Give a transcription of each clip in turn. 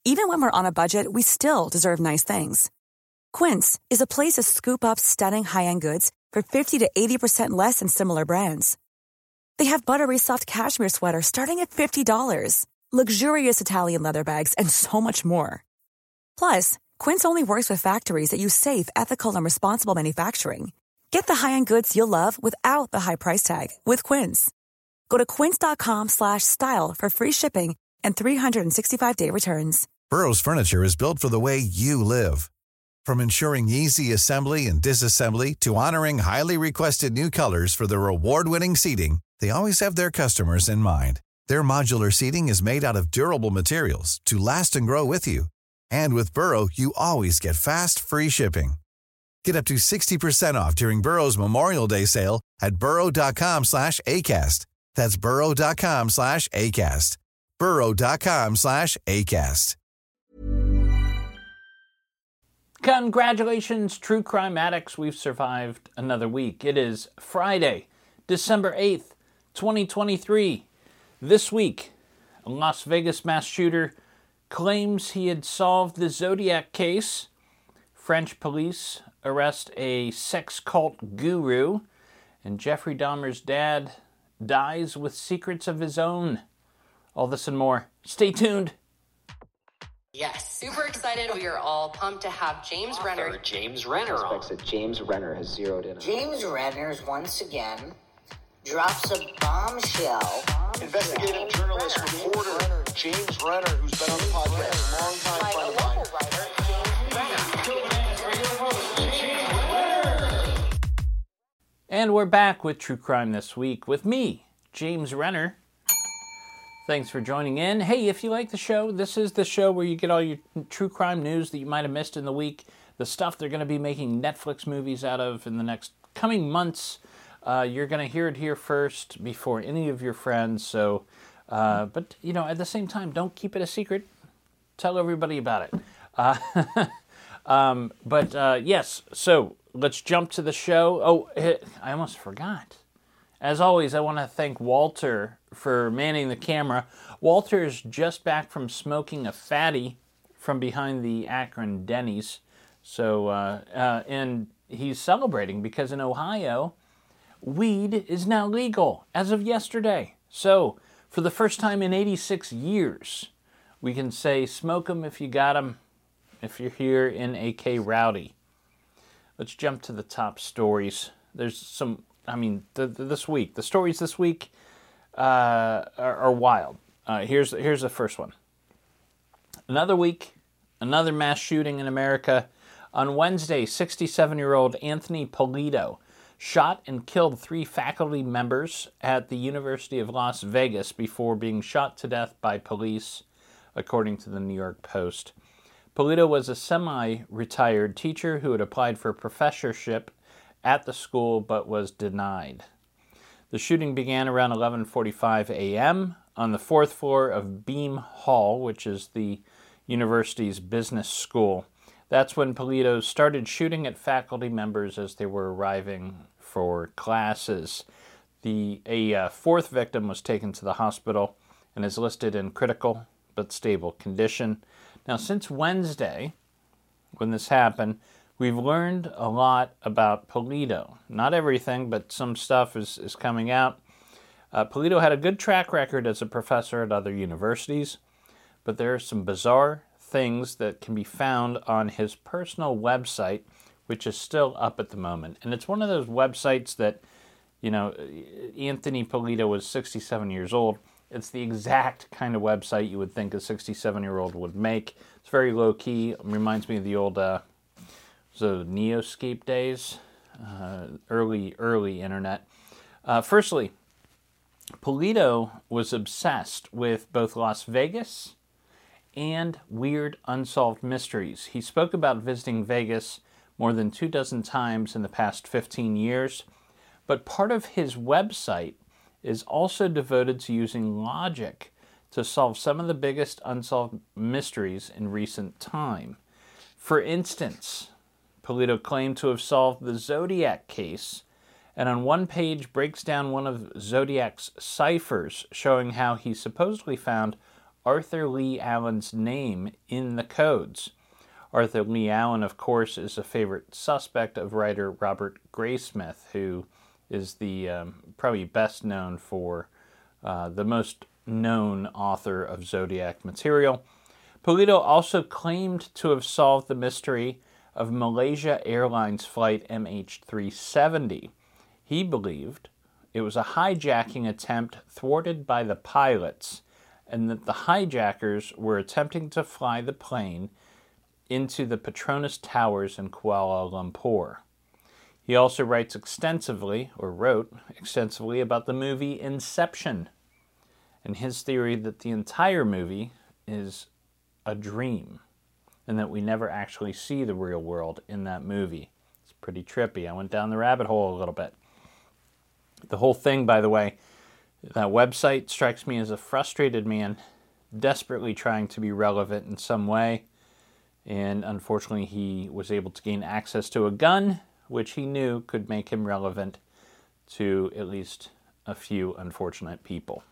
Even when we're on a budget, we still deserve nice things. Quince is a place to scoop up stunning high-end goods for 50 to 80% less than similar brands. They have buttery soft cashmere sweaters starting at $50, luxurious Italian leather bags, and so much more. Plus, Quince only works with factories that use safe, ethical, and responsible manufacturing. Get the high-end goods you'll love without the high price tag with Quince. Go to quince.com/style for free shipping and 365-day returns. Burrow's furniture is built for the way you live. From ensuring easy assembly and disassembly to honoring highly requested new colors for their award-winning seating, they always have their customers in mind. Their modular seating is made out of durable materials to last and grow with you. And with Burrow, you always get fast, free shipping. Get up to 60% off during Burrow's Memorial Day sale at burrow.com/ACAST. That's burrow.com/ACAST. burrow.com/ACAST. Congratulations, true crime addicts. We've survived another week. It is Friday, December 8th, 2023. This week, a Las Vegas mass shooter claims he had solved the Zodiac case. French police arrest a sex cult guru. And Jeffrey Dahmer's dad dies with secrets of his own. All this and more. Stay tuned. Yes. Super excited. We are all pumped to have James Renner. James Renner on. That James Renner has zeroed in on. James Renner once again drops a bombshell. Investigative journalist, reporter, James Renner, who's been on the podcast, longtime friend of mine. And we're back with True Crime This Week with me, James Renner. Thanks for joining in. Hey, if you like the show, this is the show where you get all your true crime news that you might have missed in the week, the stuff they're going to be making Netflix movies out of in the next coming months. You're going to hear it here first before any of your friends. So, but, you know, at the same time, don't keep it a secret. Tell everybody about it. Yes, so let's jump to the show. Oh, I almost forgot. As always, I want to thank Walter for manning the camera. Walter is just back from smoking a fatty from behind the Akron Denny's. So, and he's celebrating because in Ohio, weed is now legal as of yesterday. So, for the first time in 86 years, we can say smoke 'em if you got 'em, if you're here in AK Rowdy. Let's jump to the top stories. There's some... this week, the stories this week are wild. Here's the first one. Another week, another mass shooting in America. On Wednesday, 67-year-old Anthony Polito shot and killed 3 faculty members at the University of Las Vegas before being shot to death by police, according to the New York Post. Polito was a semi-retired teacher who had applied for a professorship at the school but was denied. The shooting began around 11:45 a.m. on the 4th floor of Beam Hall, which is the university's business school. That's when Polito started shooting at faculty members as they were arriving for classes. A fourth victim was taken to the hospital and is listed in critical but stable condition. Now, since Wednesday, when this happened, we've learned a lot about Polito. Not everything, but some stuff is coming out. Polito had a good track record as a professor at other universities, but there are some bizarre things that can be found on his personal website, which is still up at the moment. And it's one of those websites that, you know, Anthony Polito was 67 years old. It's the exact kind of website you would think a 67-year-old would make. It's very low-key. It reminds me of the old Neoscape days, early internet. Firstly, Polito was obsessed with both Las Vegas and weird unsolved mysteries. He spoke about visiting Vegas more than 24 times in the past 15 years, but part of his website is also devoted to using logic to solve some of the biggest unsolved mysteries in recent time. For instance, Polito claimed to have solved the Zodiac case, and on one page breaks down one of Zodiac's ciphers, showing how he supposedly found Arthur Lee Allen's name in the codes. Arthur Lee Allen, of course, is a favorite suspect of writer Robert Graysmith, who is the probably best known for the most known author of Zodiac material. Pulido also claimed to have solved the mystery of Malaysia Airlines flight MH370. He believed it was a hijacking attempt thwarted by the pilots, and that the hijackers were attempting to fly the plane into the Petronas Towers in Kuala Lumpur. He also wrote extensively about the movie Inception, and his theory that the entire movie is a dream, and that we never actually see the real world in that movie. It's pretty trippy. I went down the rabbit hole a little bit. The whole thing, by the way, that website strikes me as a frustrated man desperately trying to be relevant in some way, and unfortunately he was able to gain access to a gun, which he knew could make him relevant to at least a few unfortunate people.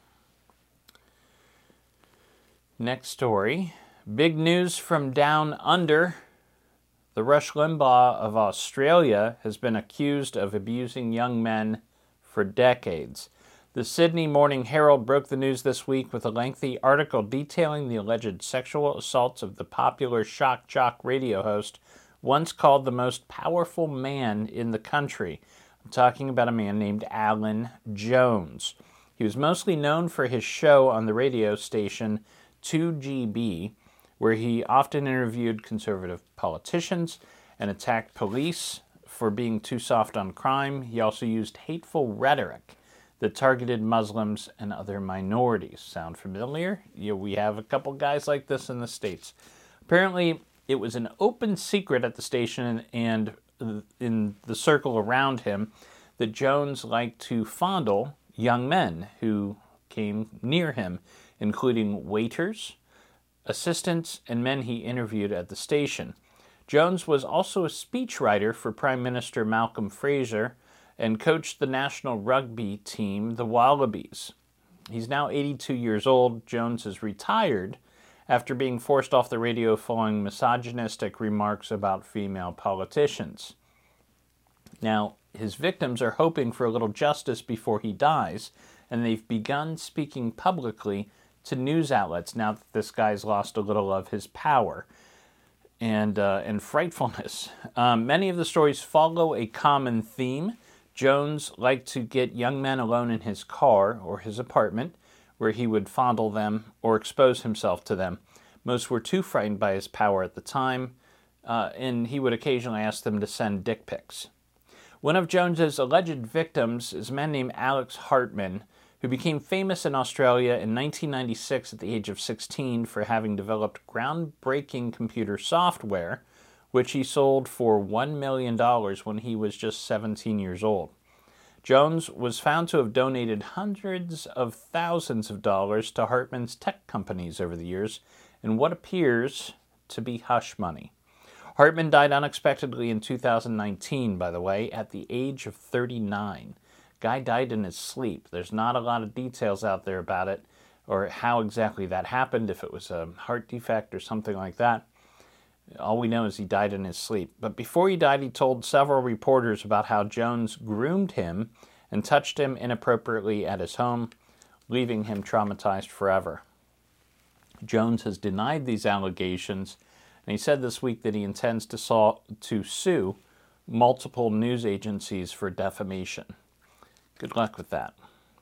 Next story. Big news from down under. The Rush Limbaugh of Australia has been accused of abusing young men for decades. The Sydney Morning Herald broke the news this week with a lengthy article detailing the alleged sexual assaults of the popular shock jock radio host, once called the most powerful man in the country. I'm talking about a man named Alan Jones. He was mostly known for his show on the radio station 2GB, where he often interviewed conservative politicians and attacked police for being too soft on crime. He also used hateful rhetoric that targeted Muslims and other minorities. Sound familiar? We have a couple guys like this in the States. Apparently, it was an open secret at the station and in the circle around him that Jones liked to fondle young men who came near him, including waiters, assistants, and men he interviewed at the station. Jones was also a speechwriter for Prime Minister Malcolm Fraser and coached the national rugby team, the Wallabies. He's now 82 years old. Jones is retired after being forced off the radio following misogynistic remarks about female politicians. Now, his victims are hoping for a little justice before he dies, and they've begun speaking publicly to news outlets now that this guy's lost a little of his power and frightfulness. Many of the stories follow a common theme. Jones liked to get young men alone in his car or his apartment, where he would fondle them or expose himself to them. Most were too frightened by his power at the time, and he would occasionally ask them to send dick pics. One of Jones's alleged victims is a man named Alex Hartman, who became famous in Australia in 1996 at the age of 16 for having developed groundbreaking computer software, which he sold for $1 million when he was just 17 years old. Jones was found to have donated hundreds of thousands of dollars to Hartman's tech companies over the years in what appears to be hush money. Hartman died unexpectedly in 2019, by the way, at the age of 39. Guy died in his sleep. There's not a lot of details out there about it or how exactly that happened, if it was a heart defect or something like that. All we know is he died in his sleep. But before he died, he told several reporters about how Jones groomed him and touched him inappropriately at his home, leaving him traumatized forever. Jones has denied these allegations, and he said this week that he intends to sue multiple news agencies for defamation. Good luck with that.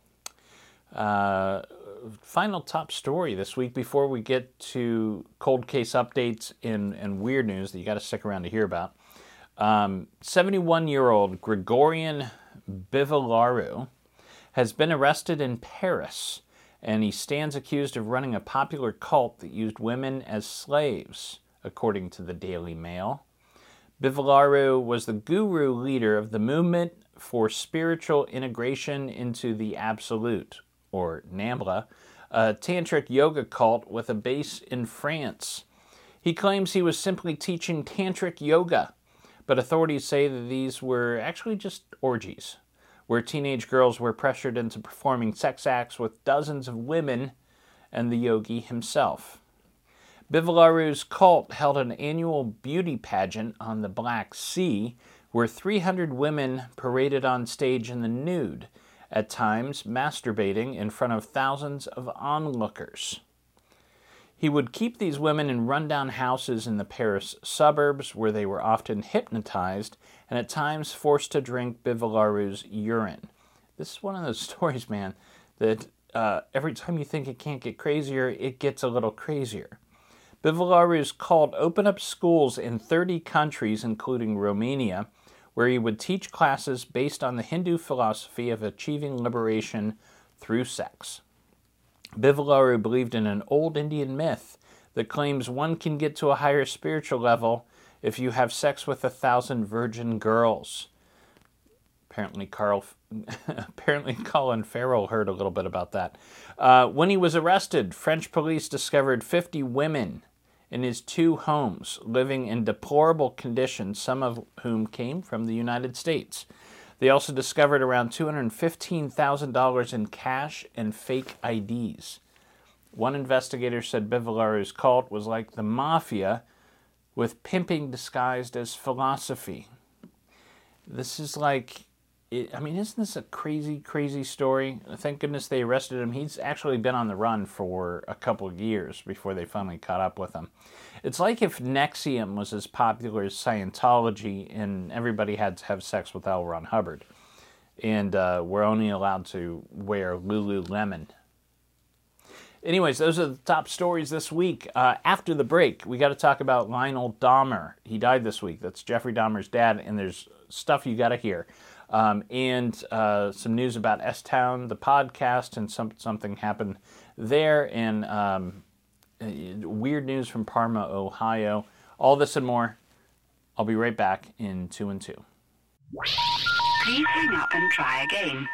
Final top story this week before we get to cold case updates and weird news that you got to stick around to hear about. 71-year-old Gregorian Bivilaru has been arrested in Paris, and he stands accused of running a popular cult that used women as slaves, according to the Daily Mail. Bivilaru was the guru leader of the movement for spiritual integration into the Absolute, or NAMBLA, a tantric yoga cult with a base in France. He claims he was simply teaching tantric yoga, but authorities say that these were actually just orgies, where teenage girls were pressured into performing sex acts with dozens of women and the yogi himself. Bivilaru's cult held an annual beauty pageant on the Black Sea where 300 women paraded on stage in the nude, at times masturbating in front of thousands of onlookers. He would keep these women in rundown houses in the Paris suburbs where they were often hypnotized and at times forced to drink Bivilaru's urine. This is one of those stories, man, that every time you think it can't get crazier, it gets a little crazier. Bivilaru's cult opened up schools in 30 countries, including Romania, where he would teach classes based on the Hindu philosophy of achieving liberation through sex. Bivilaru believed in an old Indian myth that claims one can get to a higher spiritual level if you have sex with 1,000 virgin girls. Apparently Colin Farrell heard a little bit about that. When he was arrested, French police discovered 50 women in his 2 homes, living in deplorable conditions, some of whom came from the United States. They also discovered around $215,000 in cash and fake IDs. One investigator said Bivilaru's cult was like the mafia, with pimping disguised as philosophy. This is like, isn't this a crazy, crazy story? Thank goodness they arrested him. He's actually been on the run for a couple of years before they finally caught up with him. It's like if NXIVM was as popular as Scientology and everybody had to have sex with L. Ron Hubbard. And we're only allowed to wear Lululemon. Anyways, those are the top stories this week. After the break, we got to talk about Lionel Dahmer. He died this week. That's Jeffrey Dahmer's dad, and there's stuff you got to hear. And some news about S-Town, the podcast, and something happened there, and weird news from Parma, Ohio. All this and more. I'll be right back in 2 and 2. Please hang up and try again.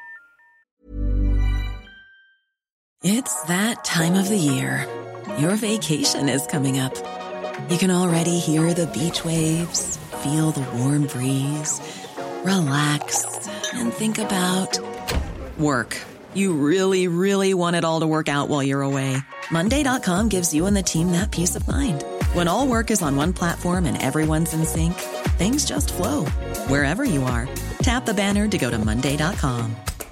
It's that time of the year. Your vacation is coming up. You can already hear the beach waves, feel the warm breeze, relax, and think about work. You really, really want it all to work out while you're away. Monday.com gives you and the team that peace of mind. When all work is on one platform and everyone's in sync, things just flow. Wherever you are, tap the banner to go to Monday.com.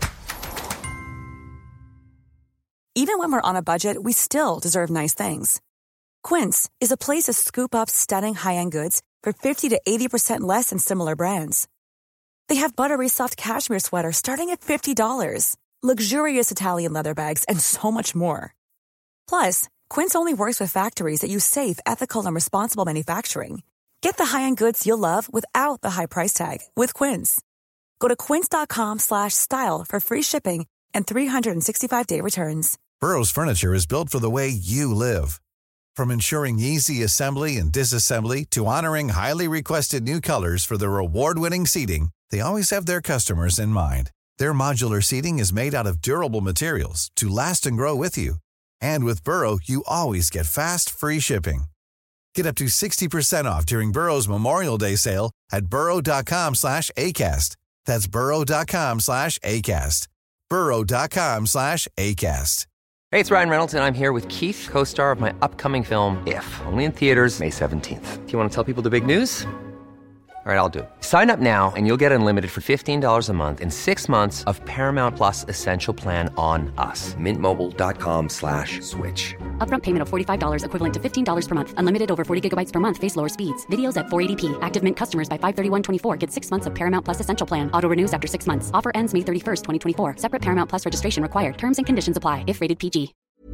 Even when we're on a budget, we still deserve nice things. Quince is a place to scoop up stunning high-end goods for 50 to 80% less than similar brands. They have buttery soft cashmere sweaters starting at $50, luxurious Italian leather bags, and so much more. Plus, Quince only works with factories that use safe, ethical, and responsible manufacturing. Get the high-end goods you'll love without the high price tag with Quince. Go to quince.com/style for free shipping and 365-day returns. Burrow's furniture is built for the way you live. From ensuring easy assembly and disassembly to honoring highly requested new colors for their award-winning seating, they always have their customers in mind. Their modular seating is made out of durable materials to last and grow with you. And with Burrow, you always get fast, free shipping. Get up to 60% off during Burrow's Memorial Day sale at burrow.com/ACAST. That's burrow.com/ACAST. burrow.com/ACAST. Hey, it's Ryan Reynolds, and I'm here with Keith, co-star of my upcoming film, If, only in theaters May 17th. Do you want to tell people the big news? All right, I'll do it. Sign up now and you'll get unlimited for $15 a month and 6 months of Paramount Plus Essential Plan on us. MintMobile.com/switch. Upfront payment of $45 equivalent to $15 per month. Unlimited over 40 gigabytes per month. Face lower speeds. Videos at 480p. Active Mint customers by 531.24 get 6 months of Paramount Plus Essential Plan. Auto renews after 6 months. Offer ends May 31st, 2024. Separate Paramount Plus registration required. Terms and conditions apply if rated PG.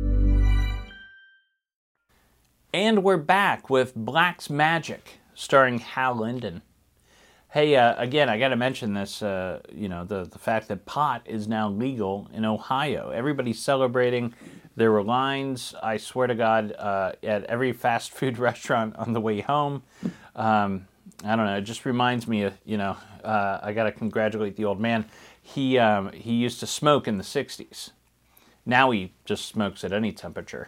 And we're back with Black's Magic, starring Hal Linden. Hey, again, I got to mention this, the fact that pot is now legal in Ohio. Everybody's celebrating. There were lines, I swear to God, at every fast food restaurant on the way home. I don't know, it just reminds me of, I got to congratulate the old man. He used to smoke in the 60s. Now he just smokes at any temperature.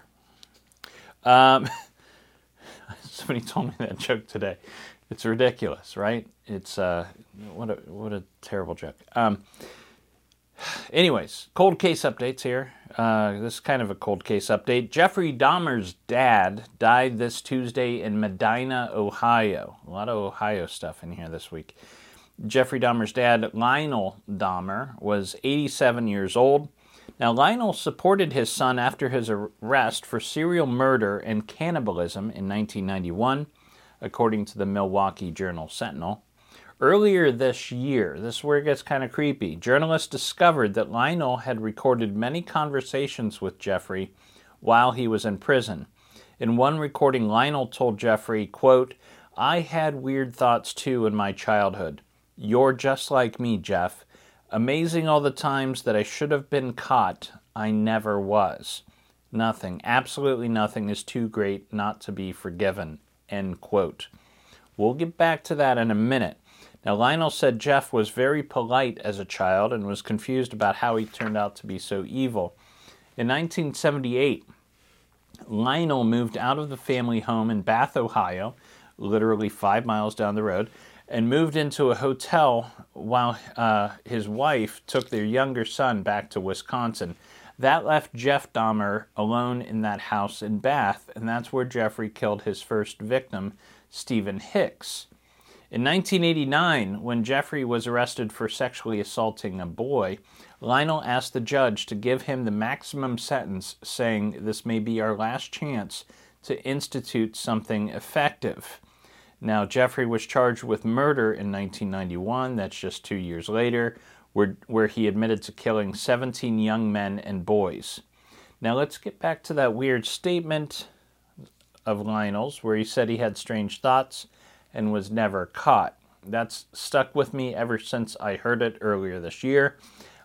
Somebody told me that joke today. It's ridiculous, right? It's what a terrible joke. Anyways, cold case updates here. This is kind of a cold case update. Jeffrey Dahmer's dad died this Tuesday in Medina, Ohio. A lot of Ohio stuff in here this week. Jeffrey Dahmer's dad, Lionel Dahmer, was 87 years old. Now, Lionel supported his son after his arrest for serial murder and cannibalism in 1991, according to the Milwaukee Journal-Sentinel. Earlier this year, this is where it gets kind of creepy, journalists discovered that Lionel had recorded many conversations with Jeffrey while he was in prison. In one recording, Lionel told Jeffrey, quote, "I had weird thoughts too in my childhood. You're just like me, Jeff. Amazing all the times that I should have been caught, I never was. Nothing, absolutely nothing is too great not to be forgiven." End quote. We'll get back to that in a minute. Now, Lionel said Jeff was very polite as a child and was confused about how he turned out to be so evil. In 1978, Lionel moved out of the family home in Bath, Ohio, literally 5 miles down the road, and moved into a hotel while his wife took their younger son back to Wisconsin. That left Jeff Dahmer alone in that house in Bath, and that's where Jeffrey killed his first victim, Stephen Hicks. In 1989, when Jeffrey was arrested for sexually assaulting a boy, Lionel asked the judge to give him the maximum sentence, saying, "This may be our last chance to institute something effective." Now, Jeffrey was charged with murder in 1991, that's just 2 years later, where he admitted to killing 17 young men and boys. Now, let's get back to that weird statement of Lionel's where he said he had strange thoughts and was never caught. That's stuck with me ever since I heard it earlier this year.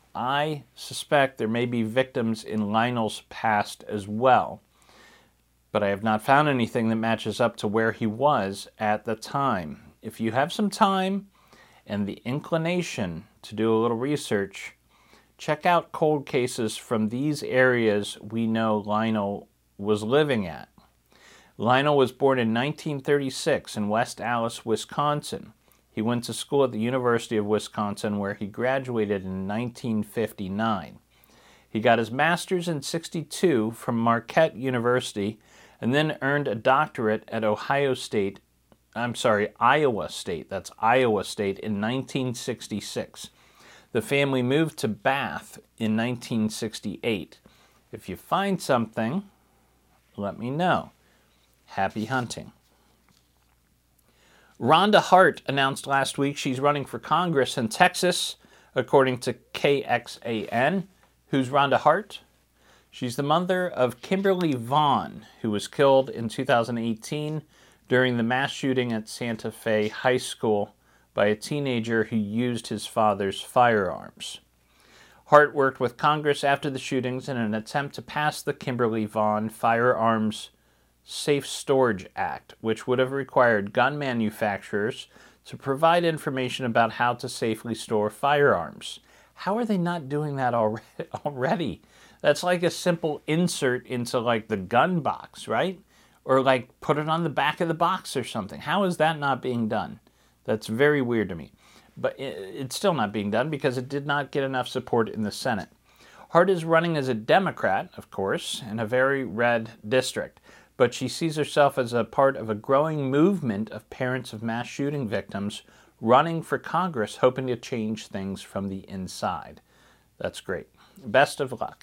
I suspect there may be victims in Lionel's past as well, but I have not found anything that matches up to where he was at the time. If you have some time and the inclination to do a little research, check out cold cases from these areas we know Lionel was living at. Lionel was born in 1936 in West Allis, Wisconsin. He went to school at the University of Wisconsin, where he graduated in 1959. He got his master's in 1962 from Marquette University and then earned a doctorate at Iowa State. That's Iowa State in 1966. The family moved to Bath in 1968. If you find something, let me know. Happy hunting. Rhonda Hart announced last week she's running for Congress in Texas, according to KXAN. Who's Rhonda Hart? She's the mother of Kimberly Vaughn, who was killed in 2018 during the mass shooting at Santa Fe High School by a teenager who used his father's firearms. Hart worked with Congress after the shootings in an attempt to pass the Kimberly Vaughn Firearms Safe Storage Act, which would have required gun manufacturers to provide information about how to safely store firearms. How are they not doing that already? That's like a simple insert into like the gun box, right? Or like put it on the back of the box or something. How is that not being done? That's very weird to me. But it's still not being done because it did not get enough support in the Senate. Hart is running as a Democrat, of course, in a very red district. But she sees herself as a part of a growing movement of parents of mass shooting victims running for Congress, hoping to change things from the inside. That's great. Best of luck.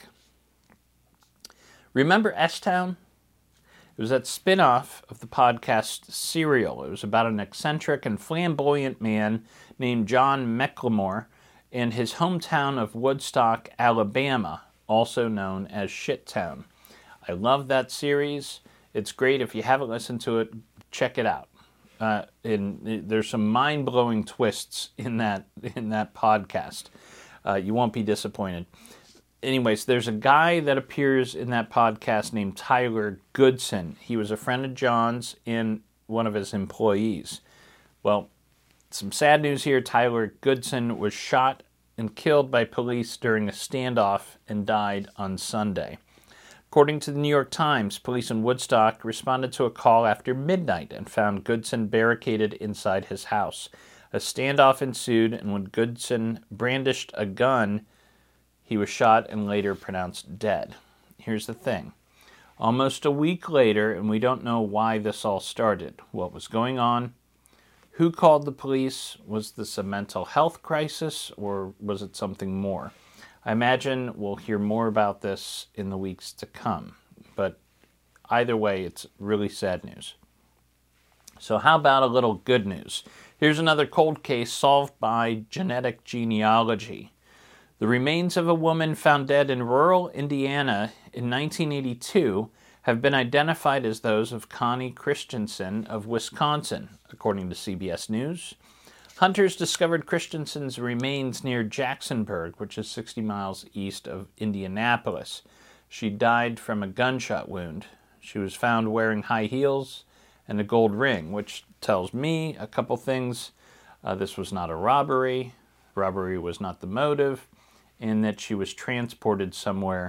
Remember S-Town? It was that spin-off of the podcast Serial. It was about an eccentric and flamboyant man named John McLemore in his hometown of Woodstock, Alabama, also known as Shittown. I love that series. It's great. If you haven't listened to it, check it out. There's some mind-blowing twists in that podcast. You won't be disappointed. Anyways, there's a guy that appears in that podcast named Tyler Goodson. He was a friend of John's and one of his employees. Well, some sad news here. Tyler Goodson was shot and killed by police during a standoff and died on Sunday. According to the New York Times, police in Woodstock responded to a call after midnight and found Goodson barricaded inside his house. A standoff ensued, and when Goodson brandished a gun, He was shot and later pronounced dead. Here's the thing. Almost a week later, and we don't know why this all started, what was going on, who called the police, was this a mental health crisis, or was it something more? I imagine we'll hear more about this in the weeks to come, but either way, it's really sad news. So how about a little good news? Here's another cold case solved by genetic genealogy. The remains of a woman found dead in rural Indiana in 1982 have been identified as those of Connie Christensen of Wisconsin, according to CBS News. Hunters discovered Christensen's remains near Jacksonburg, which is 60 miles east of Indianapolis. She died from a gunshot wound. She was found wearing high heels and a gold ring, which tells me a couple things. This was not a robbery. Robbery was not the motive. And that she was transported somewhere.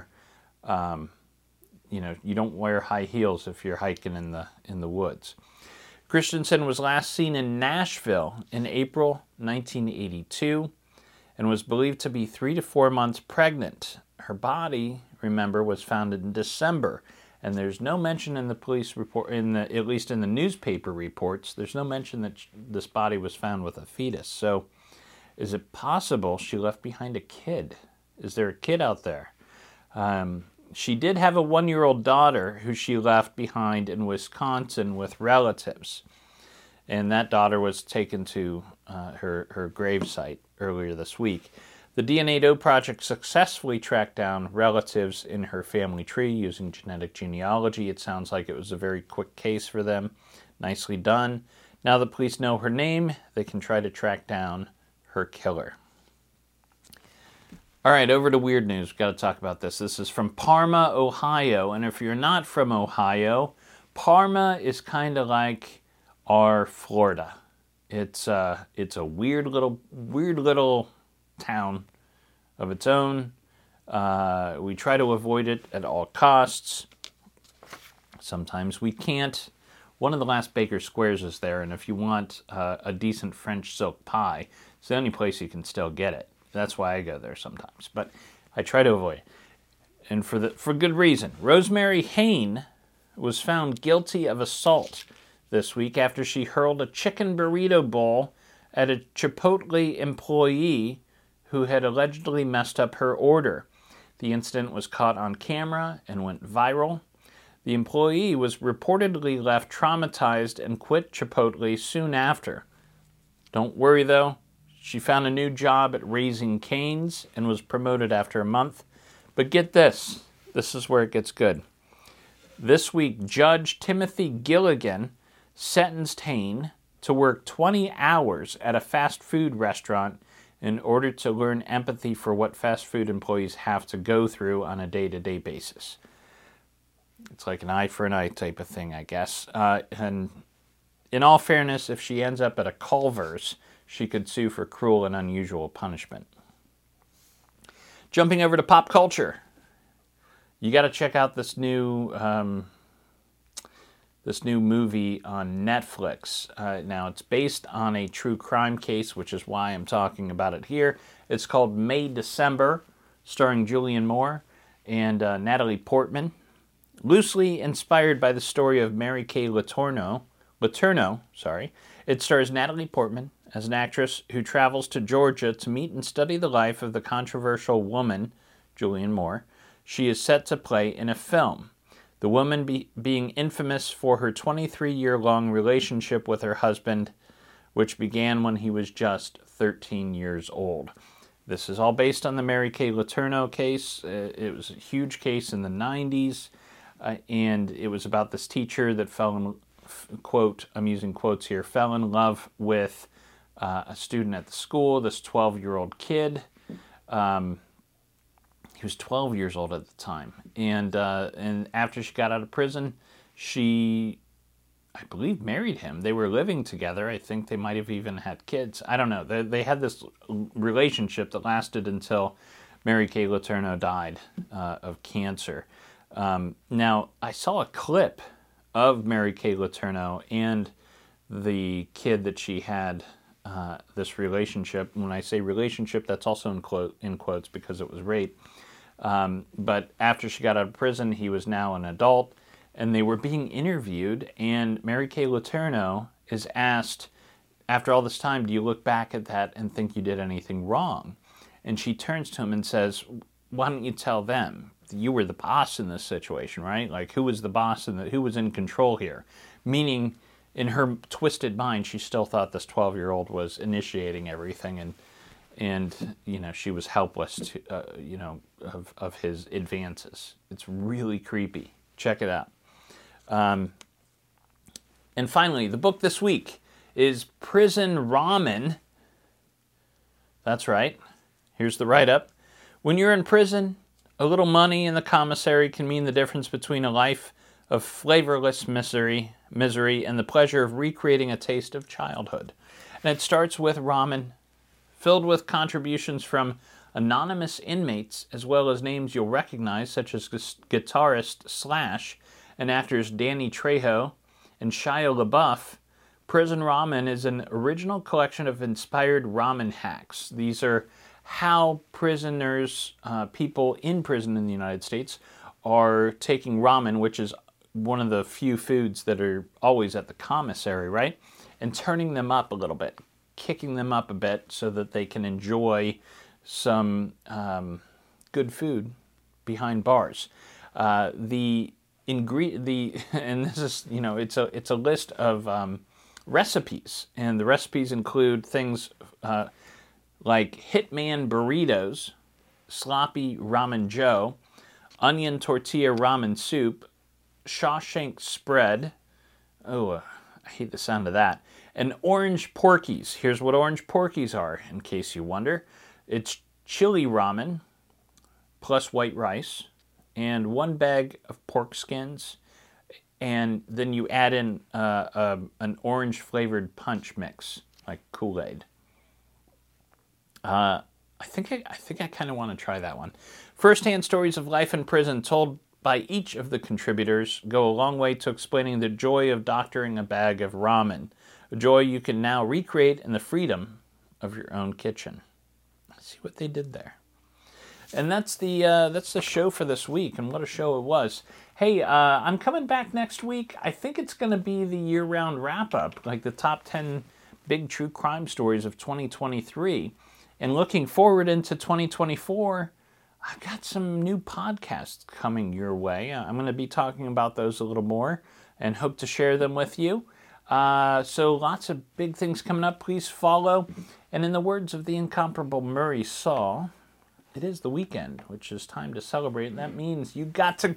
You don't wear high heels if you're hiking in the woods. Christensen was last seen in Nashville in April 1982 and was believed to be 3 to 4 months pregnant. Her body, remember, was found in December, and there's no mention in the police report, at least in the newspaper reports, there's no mention that this body was found with a fetus. So, is it possible she left behind a kid? Is there a kid out there? She did have a 1-year-old daughter who she left behind in Wisconsin with relatives. And that daughter was taken to her gravesite earlier this week. The DNA Project successfully tracked down relatives in her family tree using genetic genealogy. It sounds like it was a very quick case for them. Nicely done. Now the police know her name, they can try to track down her killer. All right, over to weird news. We've got to talk about this. This is from Parma, Ohio. And if you're not from Ohio, Parma is kind of like our Florida. It's a weird little town of its own. We try to avoid it at all costs. Sometimes we can't. One of the last Baker Squares is there, and if you want a decent French silk pie, it's the only place you can still get it. That's why I go there sometimes, but I try to avoid it. And for good reason. Rosemary Hain was found guilty of assault this week after she hurled a chicken burrito bowl at a Chipotle employee who had allegedly messed up her order. The incident was caught on camera and went viral. The employee was reportedly left traumatized and quit Chipotle soon after. Don't worry though. She found a new job at Raising Cane's and was promoted after a month. But get this. This is where it gets good. This week, Judge Timothy Gilligan sentenced Hain to work 20 hours at a fast food restaurant in order to learn empathy for what fast food employees have to go through on a day-to-day basis. It's like an eye for an eye type of thing, I guess. And in all fairness, if she ends up at a Culver's, she could sue for cruel and unusual punishment. Jumping over to pop culture. You got to check out this new movie on Netflix. Now, it's based on a true crime case, which is why I'm talking about it here. It's called May December, starring Julianne Moore and Natalie Portman. Loosely inspired by the story of Mary Kay Letourneau, it stars Natalie Portman as an actress who travels to Georgia to meet and study the life of the controversial woman, Julianne Moore, she is set to play in a film. The woman being infamous for her 23-year-long relationship with her husband, which began when he was just 13 years old. This is all based on the Mary Kay Letourneau case. It was a huge case in the 90s, and it was about this teacher that fell in, quote, I'm using quotes here, fell in love with a student at the school, this 12-year-old kid. He was 12 years old at the time. And after she got out of prison, she, I believe, married him. They were living together. I think they might have even had kids. I don't know. They had this relationship that lasted until Mary Kay Letourneau died of cancer. Now, I saw a clip of Mary Kay Letourneau and the kid that she had this relationship. When I say relationship, that's also in quotes because it was rape. But after she got out of prison, he was now an adult, and they were being interviewed, and Mary Kay Letourneau is asked, after all this time, do you look back at that and think you did anything wrong? And she turns to him and says, why don't you tell them? You were the boss in this situation, right? Like, who was the boss and who was in control here? Meaning, in her twisted mind, she still thought this 12-year-old was initiating everything, and you know, she was helpless to, of his advances. It's really creepy. Check it out. And finally, the book this week is Prison Ramen. That's right. Here's the write-up. When you're in prison, a little money in the commissary can mean the difference between a life of flavorless misery and the pleasure of recreating a taste of childhood. And it starts with ramen, filled with contributions from anonymous inmates, as well as names you'll recognize, such as guitarist Slash and actors Danny Trejo and Shia LaBeouf. Prison Ramen is an original collection of inspired ramen hacks. These are how prisoners, people in prison in the United States, are taking ramen, which is one of the few foods that are always at the commissary, right? And turning them up a little bit, kicking them up a bit so that they can enjoy some good food behind bars. And this is, it's a list of recipes, and the recipes include things like Hitman burritos, sloppy ramen joe, onion tortilla ramen soup, Shawshank spread. Oh, I hate the sound of that. And orange porkies. Here's what orange porkies are, in case you wonder. It's chili ramen plus white rice and 1 bag of pork skins. And then you add in an orange-flavored punch mix, like Kool-Aid. I think I kind of want to try that one. First-hand stories of life in prison told by each of the contributors go a long way to explaining the joy of doctoring a bag of ramen, a joy you can now recreate in the freedom of your own kitchen. Let's see what they did there. And that's the show for this week, and what a show it was. Hey, I'm coming back next week. I think it's going to be the year-round wrap-up, like the top 10 big true crime stories of 2023. And looking forward into 2024, I've got some new podcasts coming your way. I'm going to be talking about those a little more and hope to share them with you. So lots of big things coming up. Please follow. And in the words of the incomparable Murray Saul, it is the weekend, which is time to celebrate. And that means you gotta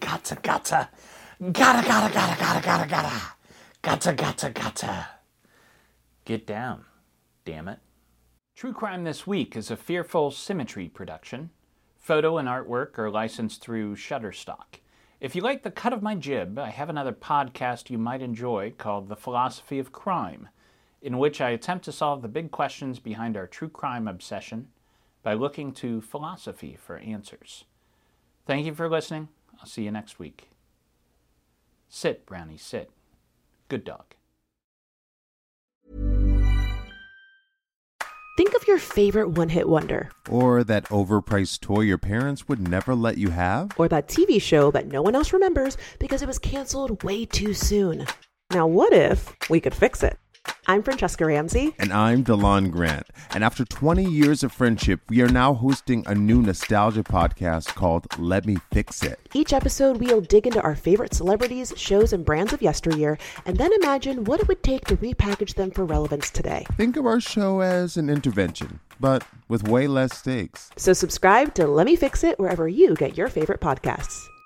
get down, damn it. True Crime This Week is a Fearful Symmetry production. Photo and artwork are licensed through Shutterstock. If you like the cut of my jib, I have another podcast you might enjoy called The Philosophy of Crime, in which I attempt to solve the big questions behind our true crime obsession by looking to philosophy for answers. Thank you for listening. I'll see you next week. Sit, Brownie, sit. Good dog. Think of your favorite one-hit wonder. Or that overpriced toy your parents would never let you have. Or that TV show that no one else remembers because it was canceled way too soon. Now what if we could fix it? I'm Francesca Ramsey. And I'm DeLon Grant. And after 20 years of friendship, we are now hosting a new nostalgia podcast called Let Me Fix It. Each episode, we'll dig into our favorite celebrities, shows, and brands of yesteryear, and then imagine what it would take to repackage them for relevance today. Think of our show as an intervention, but with way less stakes. So subscribe to Let Me Fix It wherever you get your favorite podcasts.